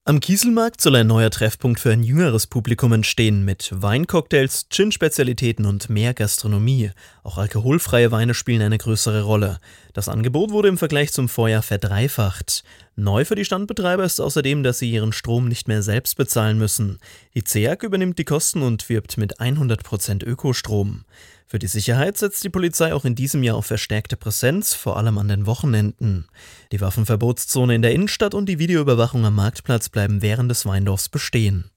Am Kieselmarkt soll ein neuer Treffpunkt für ein jüngeres Publikum entstehen, mit Weincocktails, Gin-Spezialitäten und mehr Gastronomie. Auch alkoholfreie Weine spielen eine größere Rolle. Das Angebot wurde im Vergleich zum Vorjahr verdreifacht. Neu für die Standbetreiber ist außerdem, dass sie ihren Strom nicht mehr selbst bezahlen müssen. Die ZEAG übernimmt die Kosten und wirbt mit 100% Ökostrom. Für die Sicherheit setzt die Polizei auch in diesem Jahr auf verstärkte Präsenz, vor allem an den Wochenenden. Die Waffenverbotszone in der Innenstadt und die Videoüberwachung am Marktplatz bleiben während des Weindorfs bestehen.